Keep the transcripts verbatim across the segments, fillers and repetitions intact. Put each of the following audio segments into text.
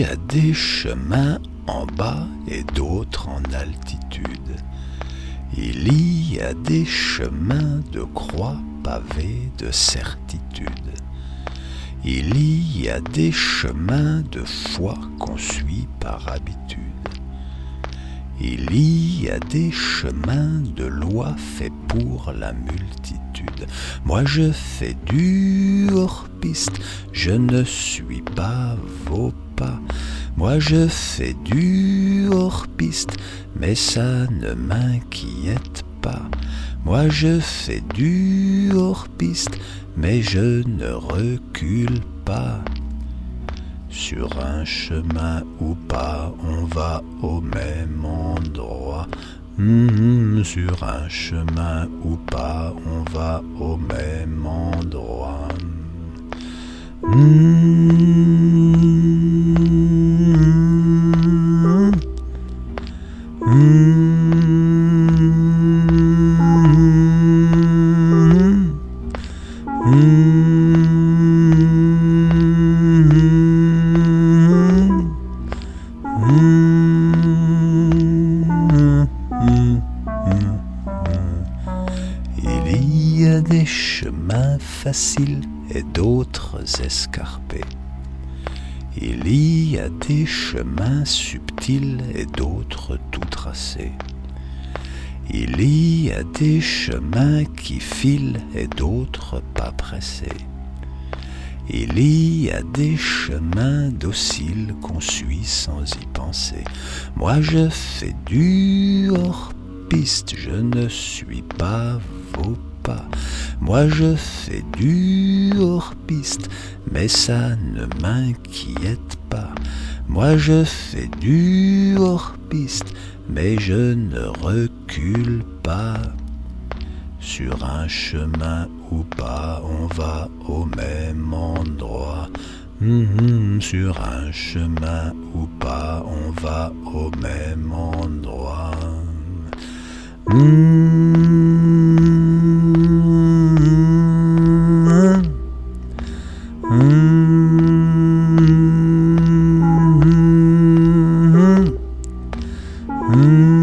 y a des chemins en bas et d'autres en altitude. Il y a des chemins de croix pavés de certitude. Il y a des chemins de foi qu'on suit par habitude. Il y a des chemins de loi faits pour la multitude. Moi je fais du hors-piste, je ne suis pas vos pas. Moi je fais du hors-piste, mais ça ne m'inquiète pas. Moi je fais du hors-piste, mais je ne recule pas. Sur un chemin ou pas, on va au même endroit. Mmh, sur un chemin ou pas, on va au même endroit. Mmh, mmh, mmh. Il y a des chemins faciles et d'autres escarpés. Il y a des chemins subtils et d'autres tout tracés. Il y a des chemins qui filent et d'autres pas pressés. Il y a des chemins dociles qu'on suit sans y penser. Moi je fais du hors-piste, je ne suis pas vos pas. Moi je fais du hors-piste, mais ça ne m'inquiète pas. Moi je fais du hors-piste, mais je ne recule pas. Sur un chemin ou pas, on va au même endroit. Mmh, sur un chemin ou pas, on va au même endroit. Mmh, mmh, mmh.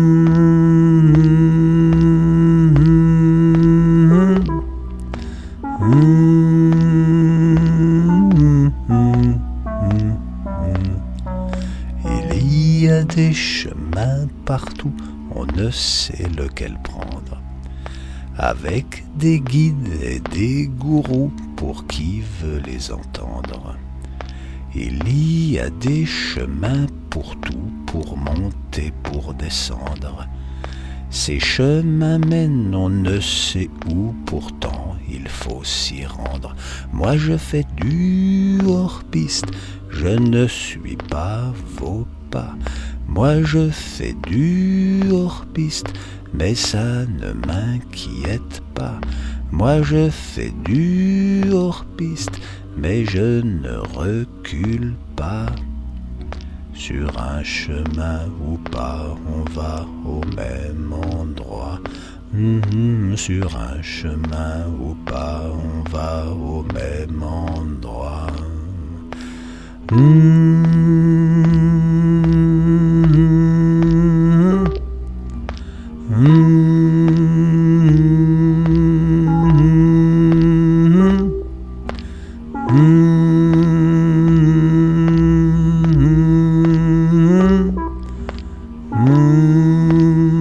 Il y a des chemins partout, on ne sait lequel prendre. Avec des guides et des gourous pour qui veut les entendre. Il y a des chemins pour tout, pour monter, pour descendre. Ces chemins mènent on ne sait où, pourtant il faut s'y rendre. Moi je fais du hors-piste, je ne suis pas vos pas. Moi je fais du hors-piste, mais ça ne m'inquiète pas. Moi je fais du hors-piste, mais je ne recule pas. Sur un chemin ou pas, on va au même endroit. Mmh, sur un chemin ou pas, on va au même endroit. Mmh, mmh. Mmh.